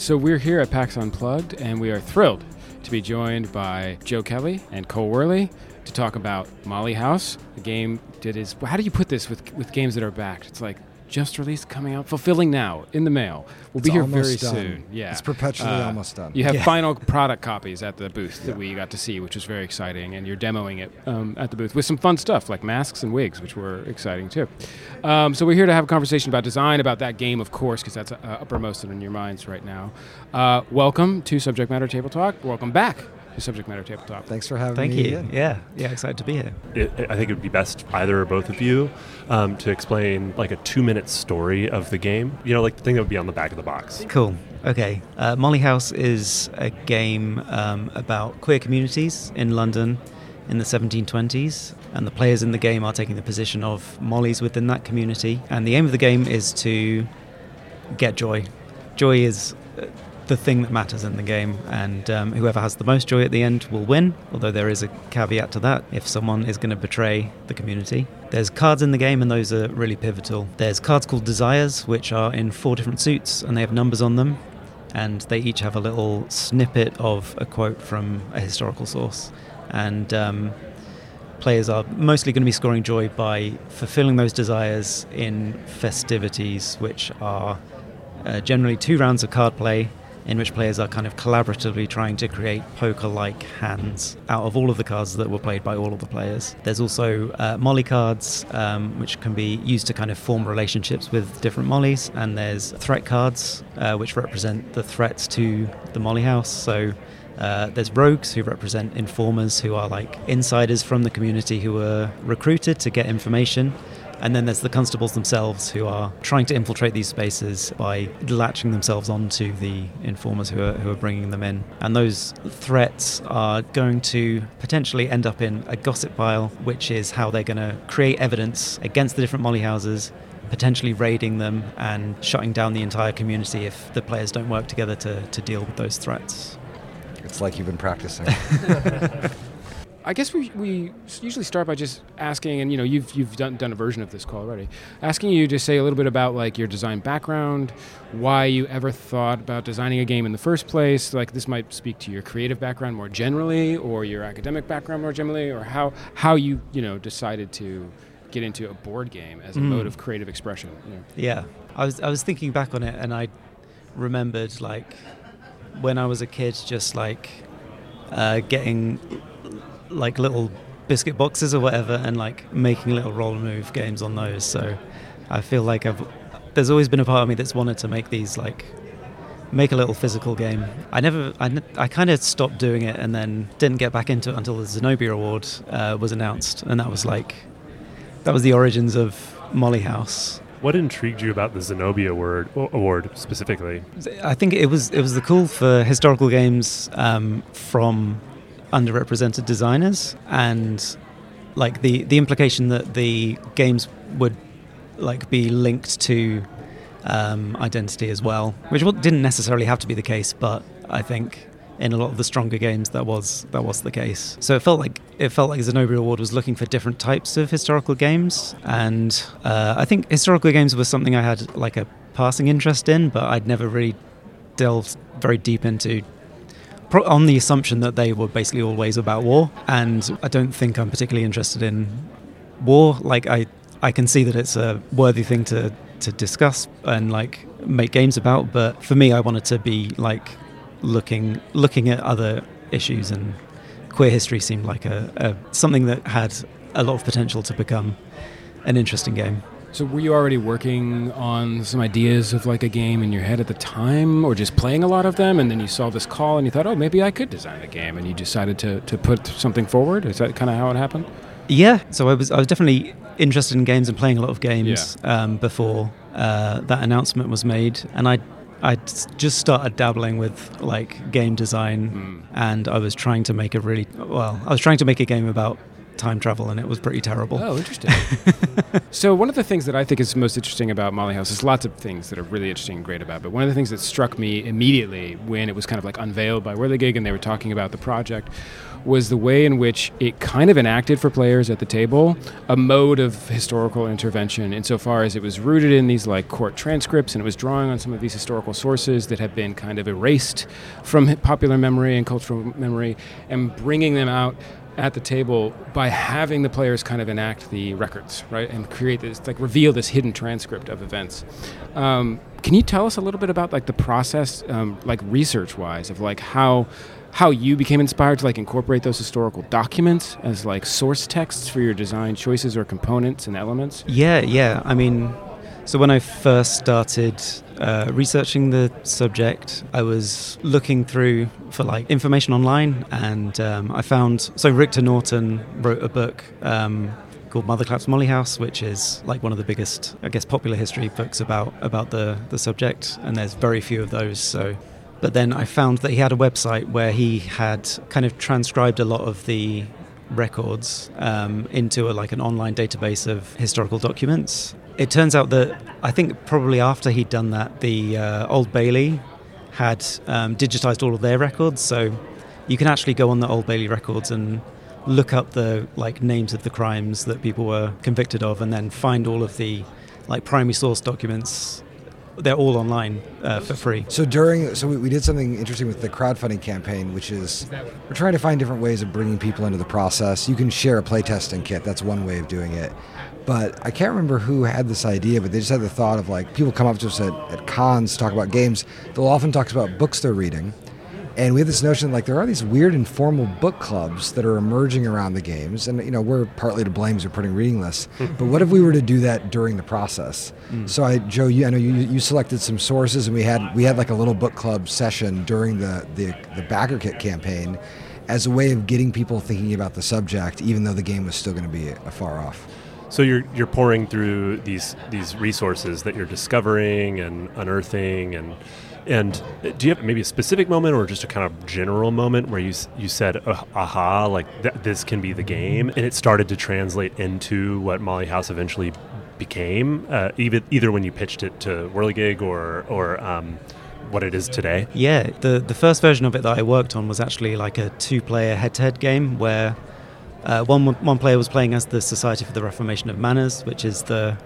So we're here at PAX Unplugged, and we are thrilled to be joined by Joe Kelly and Cole Wehrle to talk about Molly House, a game that is, how do you put this with games that are backed? It's like just released, coming out, fulfilling now, in the mail. We'll be here very soon. Yeah, it's perpetually almost done. You have final product copies at the booth that we got to see, which was very exciting, and you're demoing it at the booth with some fun stuff like masks and wigs, which were exciting too. So we're here to have a conversation about design, about that game, of course, because that's uppermost in your minds right now. Welcome to Subject Matter Table Talk. Welcome back to Subject Matter Table Talk. Thanks for having me. Thank you. Again. Yeah, excited to be here. I think it would be best, either or both of you, to explain like a 2-minute story of the game. You know, like the thing that would be on the back of the box. Cool. Okay. Molly House is a game about queer communities in London in the 1720s, and the players in the game are taking the position of Mollies within that community. And the aim of the game is to get joy. Joy is the thing that matters in the game, and whoever has the most joy at the end will win, although there is a caveat to that if someone is going to betray the community. There's cards in the game, and those are really pivotal. There's cards called Desires, which are in 4 different suits, and they have numbers on them, and they each have a little snippet of a quote from a historical source. And players are mostly going to be scoring joy by fulfilling those desires in festivities, which are generally 2 rounds of card play, in which players are kind of collaboratively trying to create poker-like hands out of all of the cards that were played by all of the players. There's also Molly cards, which can be used to kind of form relationships with different Mollies, and there's threat cards, which represent the threats to the Molly House. So there's rogues, who represent informers, who are like insiders from the community who were recruited to get information. And then there's the constables themselves, who are trying to infiltrate these spaces by latching themselves onto the informers who are bringing them in. And those threats are going to potentially end up in a gossip pile, which is how they're going to create evidence against the different Molly houses, potentially raiding them and shutting down the entire community if the players don't work together to deal with those threats. It's like you've been practicing. I guess we usually start by just asking, and you've done a version of this call already, asking you to say a little bit about like your design background, why you ever thought about designing a game in the first place. Like this might speak to your creative background more generally, or your academic background more generally, or how you decided to get into a board game as a mode of creative expression. Yeah, I was thinking back on it, and I remembered like when I was a kid, just like getting like little biscuit boxes or whatever, and like making little roller move games on those. So I feel like there's always been a part of me that's wanted to make these, like make a little physical game. I kind of stopped doing it and then didn't get back into it until the Zenobia Award was announced, and that was the origins of Molly House. What intrigued you about the Zenobia Award specifically? I think it was the call for historical games from underrepresented designers, and like the implication that the games would like be linked to identity as well, which didn't necessarily have to be the case, but I think in a lot of the stronger games that was the case. So it felt like Zenobia Award was looking for different types of historical games, and I think historical games was something I had like a passing interest in, but I'd never really delved very deep into, on the assumption that they were basically always about war, and I don't think I'm particularly interested in war. Like I can see that it's a worthy thing to discuss and like make games about, but for me I wanted to be like looking at other issues, and queer history seemed like a something that had a lot of potential to become an interesting game. So were you already working on some ideas of like a game in your head at the time, or just playing a lot of them, and then you saw this call and you thought, oh, maybe I could design a game, and you decided to put something forward? Is that kind of how it happened? Yeah. So I was definitely interested in games and playing a lot of games before that announcement was made, and I just started dabbling with like game design, and I was trying to make a game about time travel, and it was pretty terrible. Oh, interesting. So one of the things that I think is most interesting about Molly House, there's lots of things that are really interesting and great about it, but one of the things that struck me immediately when it was kind of like unveiled by Whirligig and they were talking about the project was the way in which it kind of enacted for players at the table a mode of historical intervention insofar as it was rooted in these like court transcripts, and it was drawing on some of these historical sources that had been kind of erased from popular memory and cultural memory, and bringing them out at the table by having the players kind of enact the records, right, and create this, like, reveal this hidden transcript of events. Can you tell us a little bit about like the process, like research-wise, of like how you became inspired to like incorporate those historical documents as like source texts for your design choices or components and elements? Yeah. I mean, so when I first started researching the subject, I was looking through for like information online, and I found, so Richter Norton wrote a book called Mother Claps Molly House, which is like one of the biggest, I guess, popular history books about the subject, and there's very few of those. So, but then I found that he had a website where he had kind of transcribed a lot of the records into like an online database of historical documents. It turns out that I think probably after he'd done that, the Old Bailey had digitized all of their records, so you can actually go on the Old Bailey records and look up the like names of the crimes that people were convicted of, and then find all of the like primary source documents. They're all online for free. So we did something interesting with the crowdfunding campaign, which is we're trying to find different ways of bringing people into the process. You can share a playtesting kit. That's one way of doing it. But I can't remember who had this idea, but they just had the thought of like people come up to us at cons to talk about games. They'll often talk about books they're reading. And we have this notion like there are these weird informal book clubs that are emerging around the games, and we're partly to blame for putting reading lists. But what if we were to do that during the process? So Joe, I know you selected some sources, and we had like a little book club session during the Backer Kit campaign as a way of getting people thinking about the subject, even though the game was still going to be afar off. So you're pouring through these resources that you're discovering and unearthing, and do you have maybe a specific moment or just a kind of general moment where you said, aha, like this can be the game, and it started to translate into what Molly House eventually became, either when you pitched it to Whirligig or what it is today? Yeah, the first version of it that I worked on was actually like a 2-player head-to-head game where one player was playing as the Society for the Reformation of Manners, which is the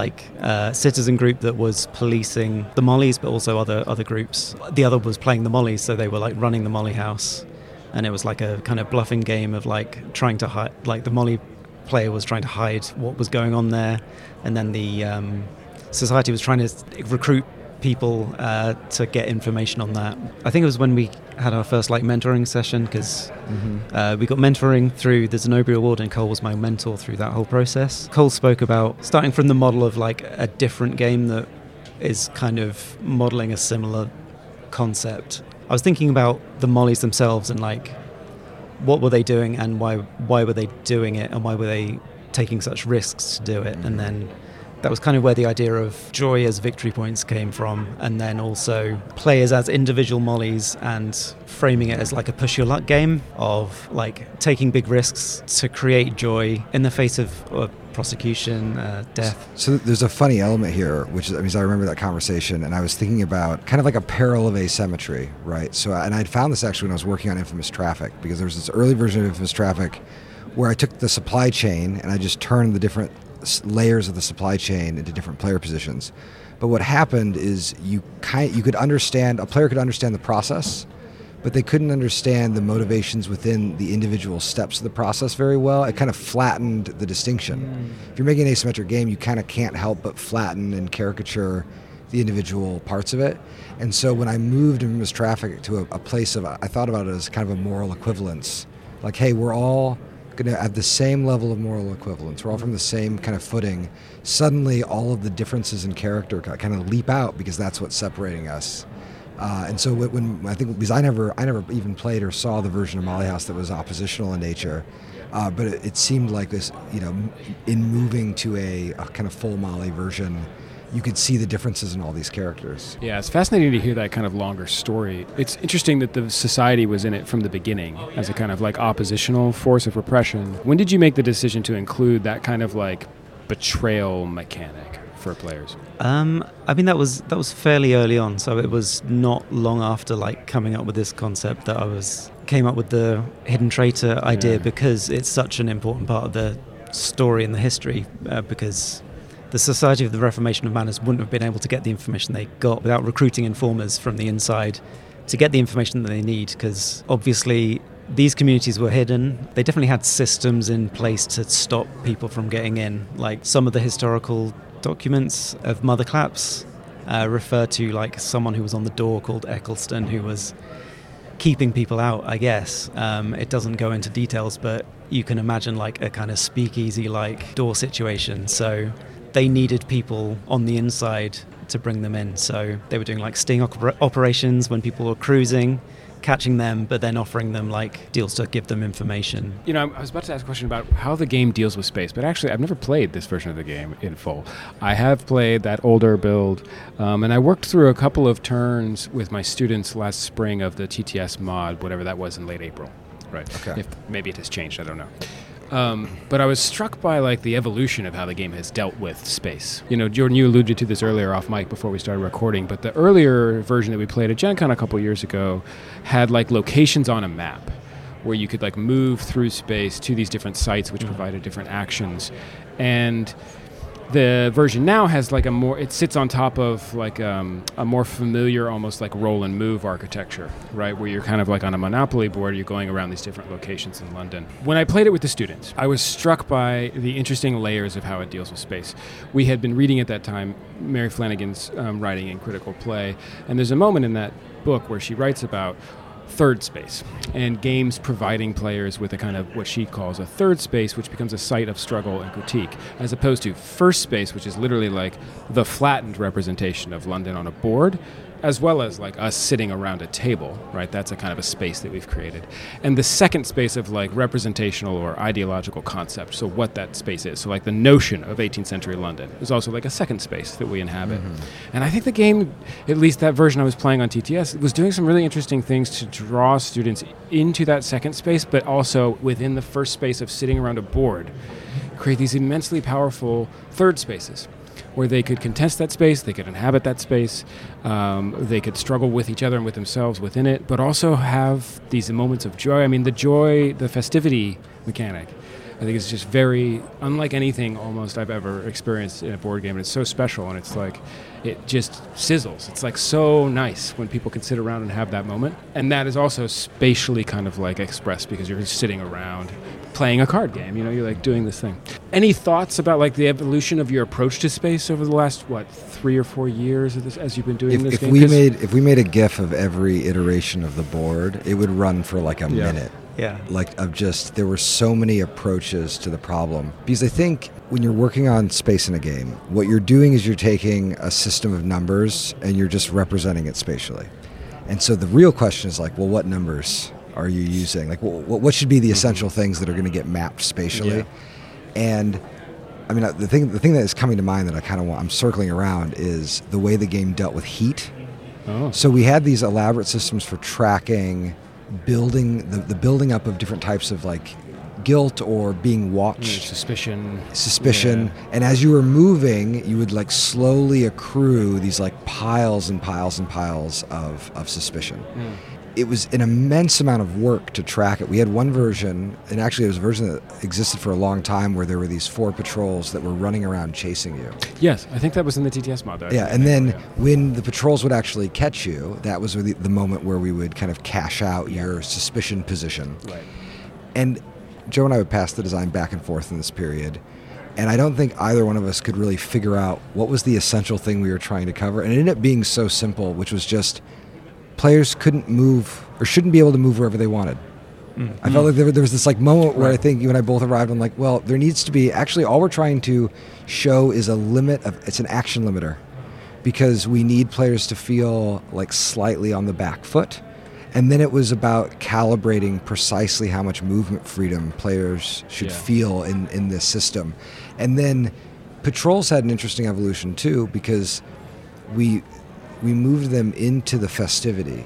citizen group that was policing the Mollies, but also other groups. The other was playing the Mollies, so they were like running the Molly House, and it was like a kind of bluffing game of like trying to hide, like the Molly player was trying to hide what was going on there, and then the society was trying to recruit people to get information on that. I think it was when we had our first like mentoring session, because we got mentoring through the Zenobia Award, and Cole was my mentor through that whole process. Cole spoke about starting from the model of like a different game that is kind of modeling a similar concept. I was thinking about the Mollies themselves and like what were they doing, and why were they doing it, and why were they taking such risks to do it, and then that was kind of where the idea of joy as victory points came from, and then also players as individual Mollies and framing it as like a push your luck game of like taking big risks to create joy in the face of prosecution, death. So there's a funny element here, which is, I remember that conversation, and I was thinking about kind of like a peril of asymmetry, right? So, and I'd found this actually when I was working on Infamous Traffic, because there was this early version of Infamous Traffic where I took the supply chain and I just turned the different layers of the supply chain into different player positions. But what happened is a player could understand the process, but they couldn't understand the motivations within the individual steps of the process very well. It kind of flattened the distinction. If you're making an asymmetric game, you kind of can't help but flatten and caricature the individual parts of it. And so when I moved Infamous Traffic to a place of, I thought about it as kind of a moral equivalence. Like, hey, we're all going to have the same level of moral equivalence. We're all from the same kind of footing. Suddenly, all of the differences in character kind of leap out because that's what's separating us. And so when I think, because I never even played or saw the version of Molly House that was oppositional in nature, but it seemed like this, in moving to a kind of full Molly version, you could see the differences in all these characters. Yeah, it's fascinating to hear that kind of longer story. It's interesting that the society was in it from the beginning as a kind of like oppositional force of repression. When did you make the decision to include that kind of like betrayal mechanic for players? I mean, that was fairly early on, so it was not long after like coming up with this concept that I was came up with the hidden traitor idea Yeah. because it's such an important part of the story and the history, because the Society of the Reformation of Manners wouldn't have been able to get the information they got without recruiting informers from the inside to get the information that they need, because obviously these communities were hidden. They definitely had systems in place to stop people from getting in. Like some of the historical documents of Mother Claps refer to like someone who was on the door called Eccleston who was keeping people out, I guess. It doesn't go into details, but you can imagine like a kind of speakeasy like door situation. So they needed people on the inside to bring them in. So they were doing like sting operations when people were cruising, catching them, but then offering them like deals to give them information. You know, I was about to ask a question about how the game deals with space, but actually I've never played this version of the game in full. I have played that older build, and I worked through a couple of turns with my students last spring of the TTS mod, whatever that was in late April. Right. Okay. If maybe it has changed, I don't know. But I was struck by like the evolution of how the game has dealt with space. You know, Jordan, you alluded to this earlier off mic before we started recording, but the earlier version that we played at Gen Con a couple years ago had like locations on a map where you could like move through space to these different sites which provided different actions. And the version now has like it sits on top of like a more familiar, almost like roll and move architecture, right? Where you're kind of like on a Monopoly board, you're going around these different locations in London. When I played it with the students, I was struck by the interesting layers of how it deals with space. We had been reading at that time Mary Flanagan's writing in Critical Play, and there's a moment in that book where she writes about third space and games providing players with a kind of what she calls a third space, which becomes a site of struggle and critique, as opposed to first space, which is literally like the flattened representation of London on a board, as well as like us sitting around a table, right? That's a kind of a space that we've created. And the second space of like representational or ideological concept, so what that space is. So like the notion of 18th century London is also like a second space that we inhabit. And I think the game, at least that version I was playing on TTS, was doing some really interesting things to draw students into that second space, but also within the first space of sitting around a board, create these immensely powerful third spaces, where they could contest that space, they could inhabit that space, they could struggle with each other and with themselves within it, but also have these moments of joy. I mean, the joy, the festivity mechanic, I think is just very unlike anything almost I've ever experienced in a board game. And it's so special, and it's like, it just sizzles. It's like so nice when people can sit around and have that moment. And that is also spatially kind of like expressed because you're just sitting around playing a card game, you know, you're like doing this thing. Any thoughts about like the evolution of your approach to space over the last, 3 or 4 years of this, as you've been doing this If game? we made a GIF of every iteration of the board, it would run for like a minute. Yeah. Like of just, there were so many approaches to the problem. Because I think when you're working on space in a game, what you're doing is you're taking a system of numbers and you're just representing it spatially. And so the real question is like, well, what numbers are you using? Like, what should be the essential things that are going to get mapped spatially? Yeah. And I mean, the thing that is coming to mind that I'm circling around is the way the game dealt with heat. Oh. So we had these elaborate systems for tracking, building the building up of different types of like guilt or being watched, Suspicion. suspicion. Yeah. And as you were moving, you would like slowly accrue these like piles and piles and piles of suspicion. It was an immense amount of work to track it. We had one version, and actually it was a version that existed for a long time, where there were these 4 patrols that were running around chasing you. Yes, I think that was in the TTS mod. Yeah, and then when the patrols would actually catch you, that was the moment where we would kind of cash out your suspicion position. Right. And Joe and I would pass the design back and forth in this period, and I don't think either one of us could really figure out what was the essential thing we were trying to cover. And it ended up being so simple, which was just players couldn't move or shouldn't be able to move wherever they wanted. I felt like there was this like moment where I think you and I both arrived on like, well, there needs to be, actually all we're trying to show is a limit of, it's an action limiter, because we need players to feel like slightly on the back foot. And then it was about calibrating precisely how much movement freedom players should feel in this system. And then patrols had an interesting evolution too, because we moved them into the festivity,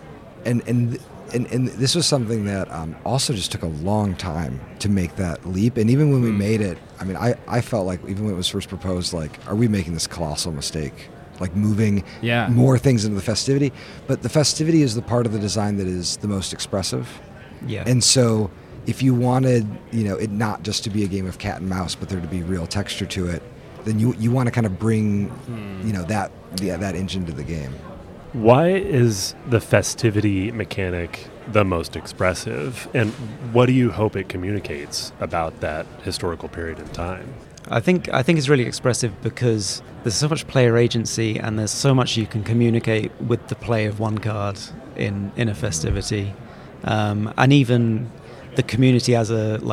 and this was something that also just took a long time to make that leap. And even when we made it, I mean, I felt like even when it was first proposed, like, are we making this colossal mistake? Like moving more things into the festivity? But the festivity is the part of the design that is the most expressive. Yeah. And so if you wanted, it not just to be a game of cat and mouse, but there to be real texture to it, then you want to kind of bring, that engine to the game. Why is the festivity mechanic the most expressive, and what do you hope it communicates about that historical period in time? I think it's really expressive because there's so much player agency and there's so much you can communicate with the play of one card in a festivity, and even the community as an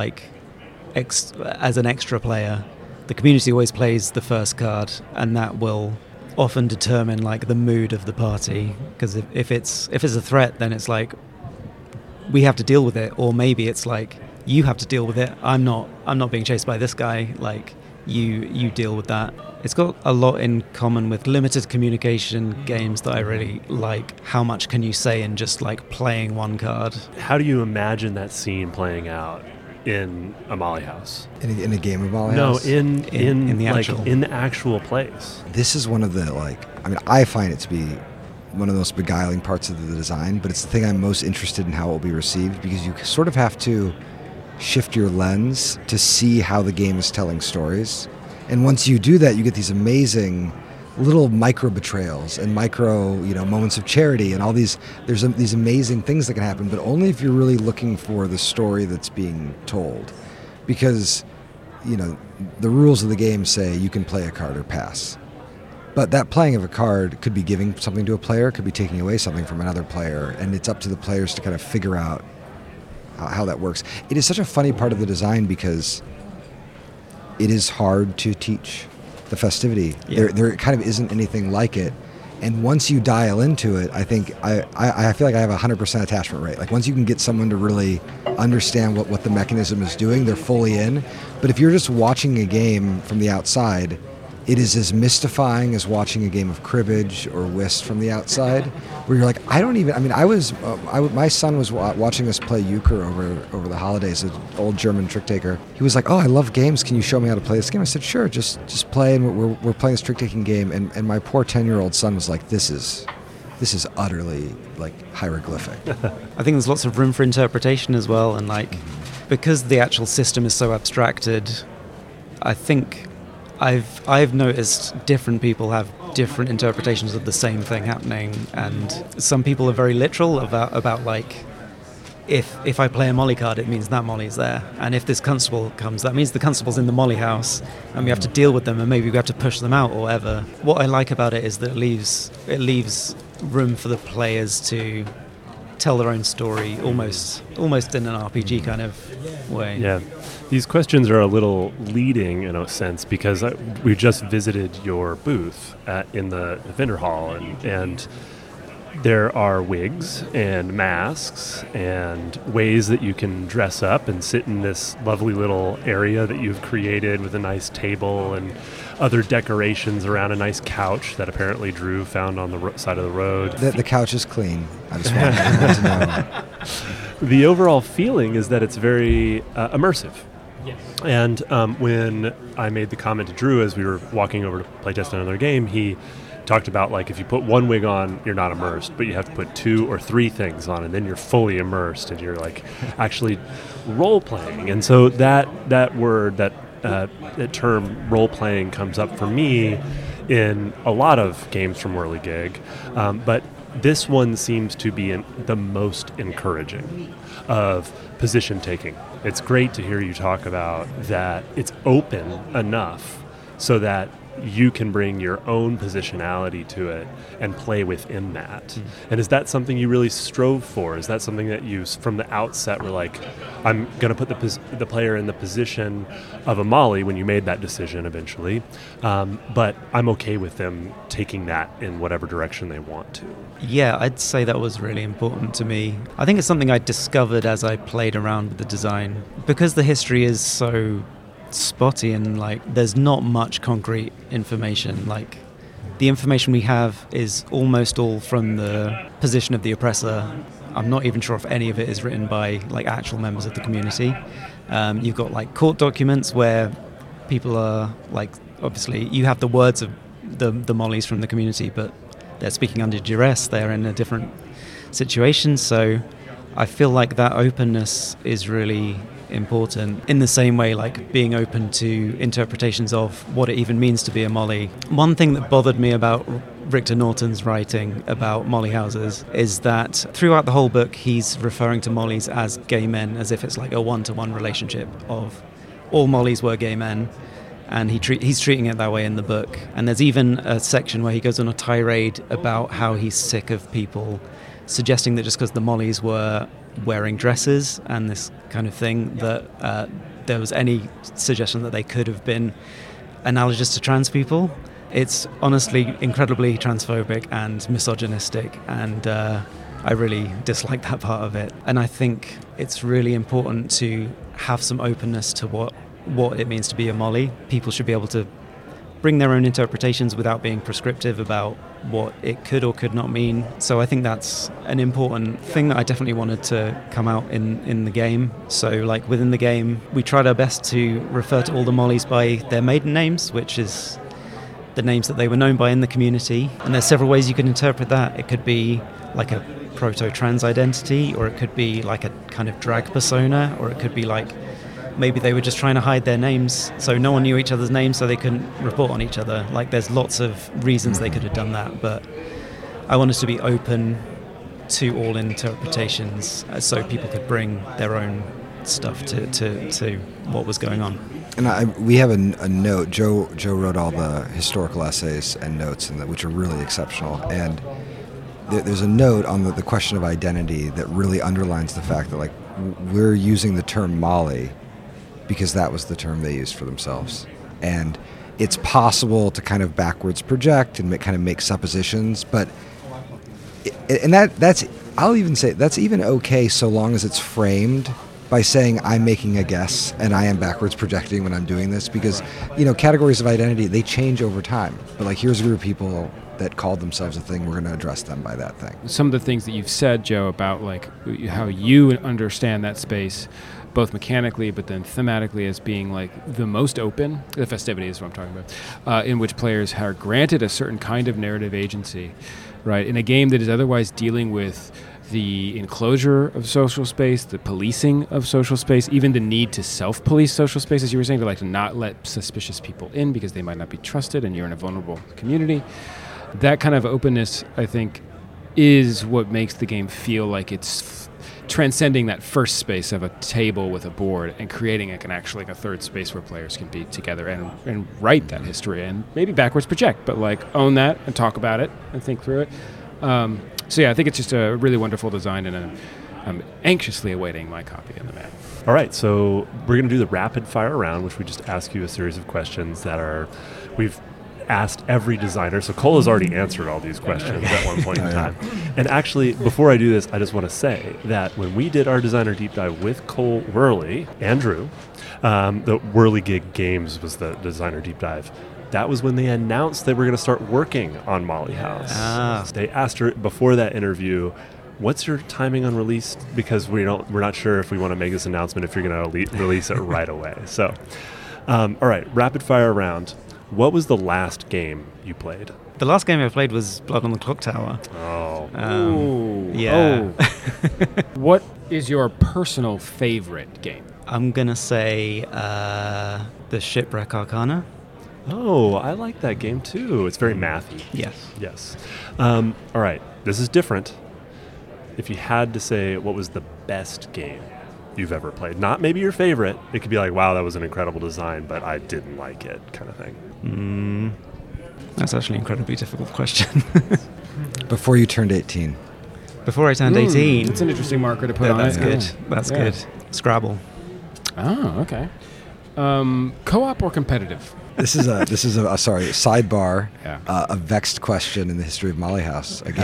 extra player. The community always plays the first card, and that will often determine like the mood of the party. Because if it's a threat, then it's like we have to deal with it, or maybe it's like you have to deal with it. I'm not being chased by this guy. Like you deal with that. It's got a lot in common with limited communication games that I really like. How much can you say in just like playing one card? How do you imagine that scene playing out in a Molly House? In a game of Molly No, House? in the actual actual place. This is one of the, I find it to be one of the most beguiling parts of the design, but it's the thing I'm most interested in how it will be received, because you sort of have to shift your lens to see how the game is telling stories. And once you do that, you get these amazing little micro betrayals and micro, moments of charity and all these. There's these amazing things that can happen, but only if you're really looking for the story that's being told. Because, the rules of the game say you can play a card or pass. But that playing of a card could be giving something to a player, could be taking away something from another player, and it's up to the players to kind of figure out how that works. It is such a funny part of the design because it is hard to teach the festivity. Yeah. There kind of isn't anything like it. And once you dial into it, I think I feel like I have a 100% attachment rate. Like once you can get someone to really understand what the mechanism is doing, they're fully in. But if you're just watching a game from the outside, it is as mystifying as watching a game of cribbage or whist from the outside, where you're like, my son was watching us play euchre over the holidays, an old German trick taker. He was like, "Oh, I love games. Can you show me how to play this game?" I said, "Sure, just play." And we're playing this trick taking game, and my poor 10-year-old son was like, "This is utterly like hieroglyphic." I think there's lots of room for interpretation as well, and because the actual system is so abstracted, I think I've noticed different people have different interpretations of the same thing happening, and some people are very literal about like if I play a Molly card, it means that Molly's there, and if this constable comes, that means the constable's in the Molly house, and we have to deal with them, and maybe we have to push them out or whatever. What I like about it is that it leaves room for the players to tell their own story, almost in an RPG kind of way. Yeah. These questions are a little leading in a sense because we just visited your booth in the vendor hall, and there are wigs and masks and ways that you can dress up and sit in this lovely little area that you've created with a nice table and other decorations around a nice couch that apparently Drew found on the side of the road. The couch is clean. I just want everyone to know. The overall feeling is that it's very immersive. Yes. And when I made the comment to Drew as we were walking over to play test another game, he talked about like if you put one wig on, you're not immersed, but you have to put 2 or 3 things on, and then you're fully immersed, and you're like actually role playing. And so that word, that term role playing, comes up for me in a lot of games from Whirligig, but this one seems to be the most encouraging of position taking. It's great to hear you talk about that it's open enough so that you can bring your own positionality to it and play within that. Mm. And is that something you really strove for? Is that something that you, from the outset, were like, I'm going to put the player in the position of a Molly when you made that decision eventually, but I'm okay with them taking that in whatever direction they want to? Yeah, I'd say that was really important to me. I think it's something I discovered as I played around with the design. Because the history is so spotty and there's not much concrete information. The information we have is almost all from the position of the oppressor. I'm not even sure if any of it is written by actual members of the community. You've got court documents where people are obviously you have the words of the Mollies from the community, but they're speaking under duress. They're in a different situation. So I feel like that openness is really important, in the same way like being open to interpretations of what it even means to be a Molly. One thing that bothered me about Richter Norton's writing about Molly houses is that throughout the whole book he's referring to Mollies as gay men, as if it's like a one-to-one relationship of all Mollies were gay men, and he's treating it that way in the book. And there's even a section where he goes on a tirade about how he's sick of people suggesting that just because the Mollies were wearing dresses and this kind of thing, that there was any suggestion that they could have been analogous to trans people. It's honestly incredibly transphobic and misogynistic, and I really dislike that part of it. And I think it's really important to have some openness to what it means to be a Molly. People should be able to bring their own interpretations without being prescriptive about what it could or could not mean. So I think that's an important thing that I definitely wanted to come out in the game. So like within the game, we tried our best to refer to all the Mollies by their maiden names, which is the names that they were known by in the community. And there's several ways you can interpret that. It could be like a proto-trans identity, or it could be like a kind of drag persona, or it could be like maybe they were just trying to hide their names so no one knew each other's names so they couldn't report on each other. Like there's lots of reasons they could have done that, but I wanted to be open to all interpretations so people could bring their own stuff to what was going on. And we have a note. Joe wrote all the historical essays and notes, which are really exceptional. And there's a note on the question of identity that really underlines the fact that like we're using the term Molly because that was the term they used for themselves. And it's possible to kind of backwards project and kind of make suppositions, but that's I'll even say that's even okay so long as it's framed by saying I'm making a guess and I am backwards projecting when I'm doing this, because categories of identity, they change over time. But like here's a group of people that called themselves a thing, we're going to address them by that thing. Some of the things that you've said, Joe, about like how you understand that space, both mechanically but then thematically, as being like the most open, the festivity is what I'm talking about, in which players are granted a certain kind of narrative agency, right? In a game that is otherwise dealing with the enclosure of social space, the policing of social space, even the need to self-police social space, as you were saying, to not let suspicious people in because they might not be trusted and you're in a vulnerable community. That kind of openness, I think, is what makes the game feel like it's transcending that first space of a table with a board and creating a third space where players can be together and write that history and maybe backwards project, but own that and talk about it and think through it. So yeah, I think it's just a really wonderful design, and I'm anxiously awaiting my copy in the mail. All right, so we're going to do the rapid fire round, which we just ask you a series of questions we've asked every designer. So Cole has already answered all these questions at one point in time. And actually, before I do this, I just want to say that when we did our designer deep dive with Cole Worley, Andrew, the Whirligig Games was the designer deep dive. That was when they announced they were going to start working on Molly House. They asked her before that interview, what's your timing on release? Because we're not sure if we want to make this announcement if you're going to release it right away. So, all right, rapid fire round. What was the last game you played? The last game I played was Blood on the Clock Tower. Oh. Yeah. What is your personal favorite game? I'm going to say the Shipwreck Arcana. Oh, I like that game too. It's very mathy. Yes. All right, this is different. If you had to say what was the best game you've ever played, not maybe your favorite, it could be like, wow, that was an incredible design, but I didn't like it, kind of thing. That's actually an incredibly difficult question. Before you turned 18. Before I turned 18. It's an interesting marker to put on that's it. good. That's good. Scrabble. Oh, okay. Co-op or competitive? This is a sidebar. Yeah. A vexed question in the history of Molly House. A game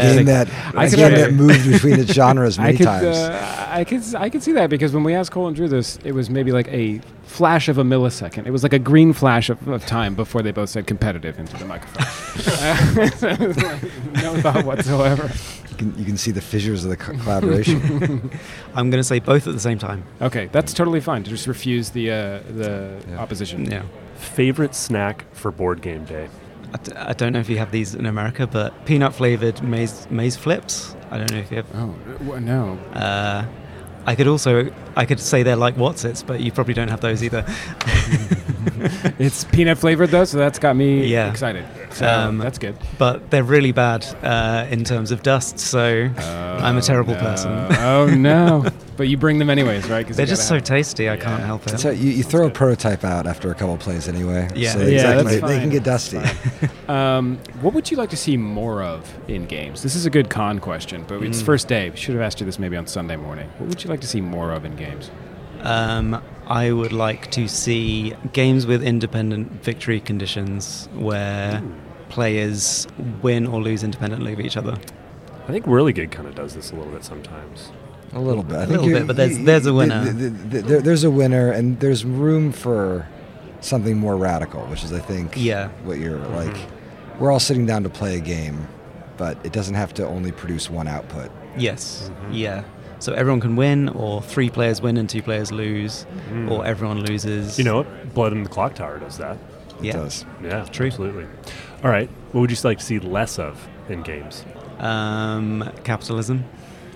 that moved between its genres many times. I could see that, because when we asked Cole and Drew this, it was maybe like a flash of a millisecond. It was like a green flash of time before they both said competitive into the microphone. No thought whatsoever. You can see the fissures of the collaboration. I'm going to say both at the same time. Okay, that's totally fine. To just refuse the opposition. Yeah. Favorite snack for board game day? I don't know if you have these in America, but peanut flavored maize flips. I don't know if you have. Oh, no. I could say they're like What's-Its, but you probably don't have those either. It's peanut flavored though, so that's got me excited. So that's good. But they're really bad in terms of dust, so I'm a terrible person. Oh no! But you bring them anyways, right? 'Cause they're just so tasty. I can't help it. So you throw a prototype out after a couple plays anyway. Yeah. So Yeah, exactly. that's They can fine. get dusty. What would you like to see more of in games? This is a good con question, but it's first day. We should have asked you this maybe on Sunday morning. What would you like to see more of in games? I would like to see games with independent victory conditions where players win or lose independently of each other. I think Whirligig kind of does this a little bit sometimes. A little bit. I A think little bit, but there's a winner. There's a winner, and there's room for something more radical, which is, I think, what you're like. We're all sitting down to play a game, but it doesn't have to only produce one output. Yes. Yeah. So everyone can win, or 3 players win and 2 players lose, or everyone loses. You know what? Blood in the Clock Tower does that. It does. Yeah, true. Absolutely. All right. What would you like to see less of in games? Capitalism.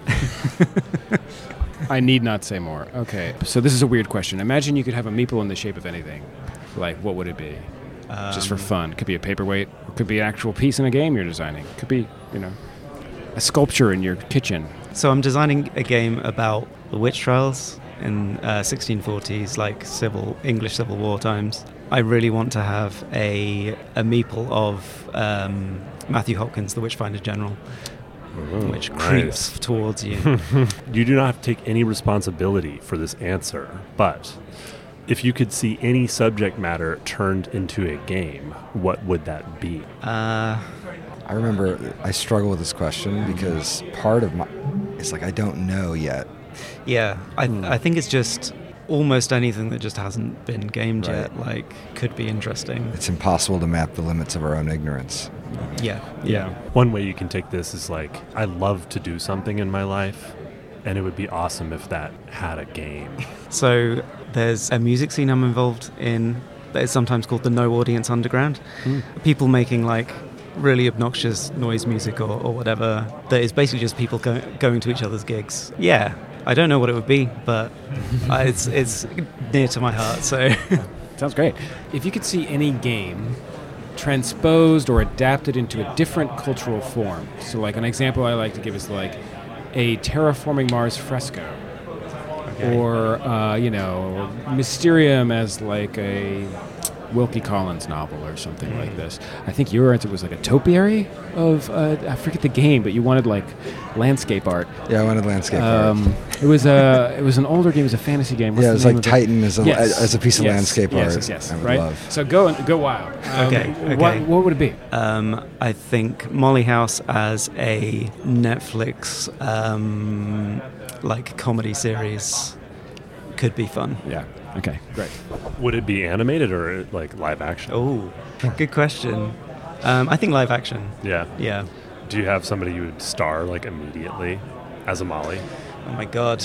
I need not say more. Okay, so this is a weird question. Imagine you could have a meeple in the shape of anything. Like, what would it be? Just for fun. Could be a paperweight. It could be an actual piece in a game you're designing. It could be, a sculpture in your kitchen. So I'm designing a game about the witch trials in 1640s, like English Civil War times. I really want to have a meeple of Matthew Hopkins, the Witchfinder General, which creeps towards you. You do not have to take any responsibility for this answer, but if you could see any subject matter turned into a game, what would that be? I remember I struggle with this question because part of it's like I don't know yet. Yeah, I think it's just almost anything that just hasn't been gamed yet, like, could be interesting. It's impossible to map the limits of our own ignorance. Yeah. One way you can take this is like, I love to do something in my life, and it would be awesome if that had a game. So there's a music scene I'm involved in that is sometimes called the No Audience Underground. People making like really obnoxious noise music or whatever that is basically just people going to each other's gigs. Yeah, I don't know what it would be, but it's near to my heart, so... Sounds great. If you could see any game transposed or adapted into a different cultural form, so like an example I like to give is like a Terraforming Mars fresco, or Mysterium as like a Wilkie Collins novel or something like this. I think your answer was like a topiary of I forget the game, but you wanted like landscape art. Yeah, I wanted landscape art. It was an older game. It was a fantasy game. What's it was the name like of Titan as a piece of landscape art. Yes, I would right. love. So go wild. Okay. What would it be? I think Molly House as a Netflix like comedy series could be fun. Yeah. Okay. Great. Would it be animated or like live action? Oh, good question. I think live action. Yeah. Yeah. Do you have somebody you would star like immediately as a Molly? Oh my God.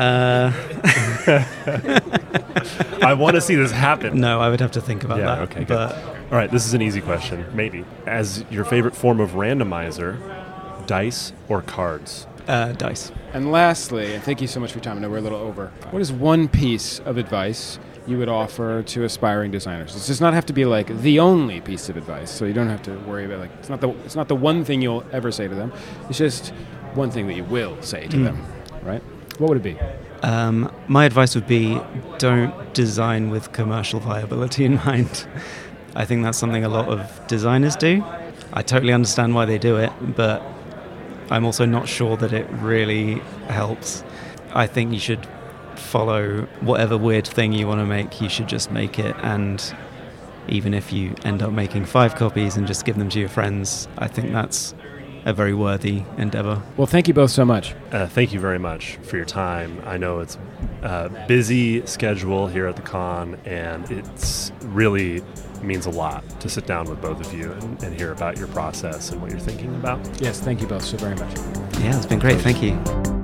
I want to see this happen. No, I would have to think about that. Okay, good. But all right, this is an easy question, maybe. As your favorite form of randomizer, dice or cards? Dice. And lastly, and thank you so much for your time. I know we're a little over. What is one piece of advice you would offer to aspiring designers? It does not have to be like the only piece of advice, so you don't have to worry about like it's not the one thing you'll ever say to them. It's just one thing that you will say to them, right? What would it be? My advice would be don't design with commercial viability in mind. I think that's something a lot of designers do. I totally understand why they do it, but I'm also not sure that it really helps. I think you should follow whatever weird thing you want to make, you should just make it, and even if you end up making 5 copies and just give them to your friends, I think that's a very worthy endeavor. Well, thank you both so much. Thank you very much for your time. I know it's a busy schedule here at the con, and it's really means a lot to sit down with both of you and hear about your process and what you're thinking about. Yes, thank you both so very much. Yeah, it's been great. Thank you.